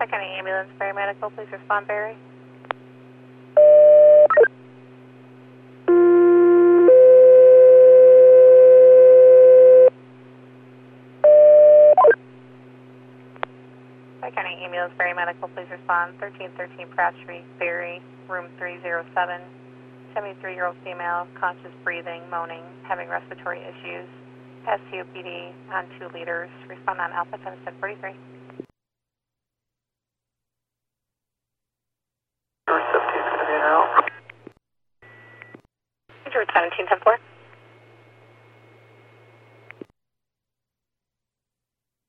County Ambulance, paramedical, please respond, Barry. County Ambulance, paramedical, please respond. 1313 Pratt Street, Barry, room 307. 73-year-old female, conscious breathing, moaning, having respiratory issues. Has COPD on 2 liters. Respond on Alpha 1043. 1710-4.